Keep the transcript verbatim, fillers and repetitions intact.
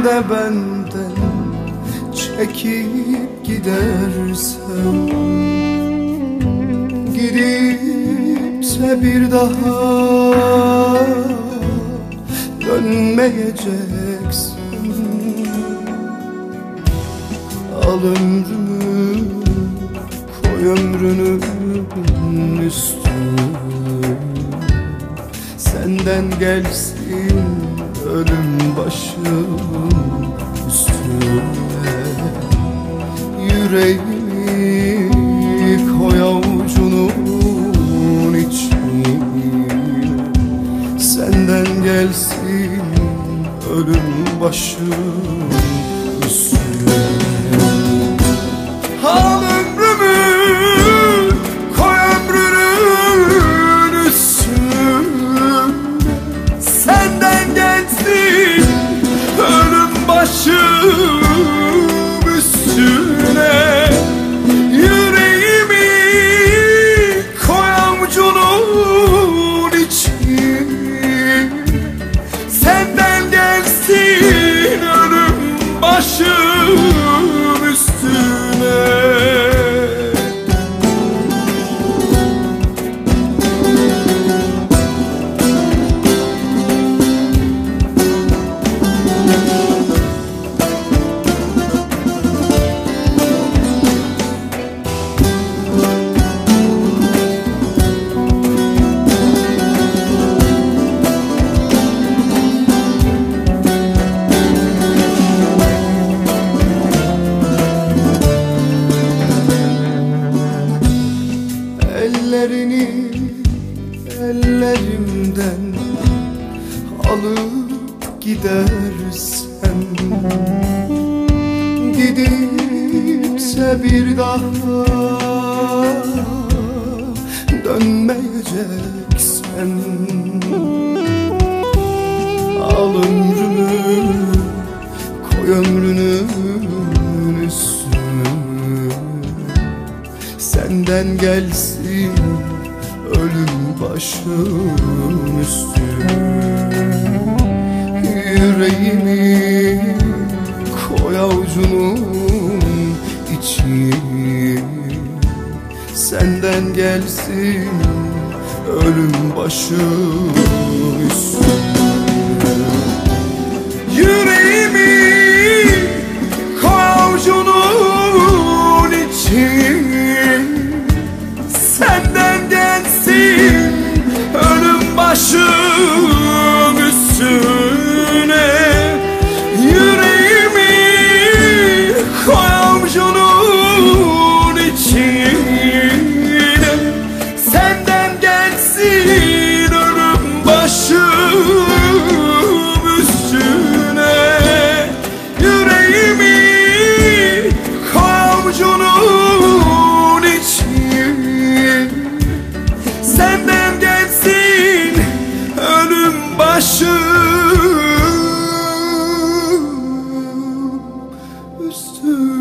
de benden çekip gidersen, gidipse bir daha dönmeyeceksin. Al ömrümü, koy ömrünün üstüne, senden gelsin ölüm başım üstüne. Yüreğimi koy avucunun içine, senden gelsin ölüm başım üstüne. Al ömrümü, koy ömrünün üstüne, senden gelsin ölüm başım üstüne. Yüreğimi koy avucunun içine, senden gelsin ölüm başım üstüne. Ellerini ellerimden alıp gidersen, gidipse bir daha dönmeyeceksen. Al ömrümü, koy ömrünün üstüne, senden gelsin ölüm başım üstüne. Yüreğimi koy avucunun içine, senden gelsin ölüm başım üstüne. Yüreğimi koy avucunun içine, senden gelsin ölüm başım üstüne. Yüreğimi koy avucunun içine, senden gelsin ölüm başım üstüne. Yüreğimi koy avucunun içine, senden gelsin ölüm başım üstüne.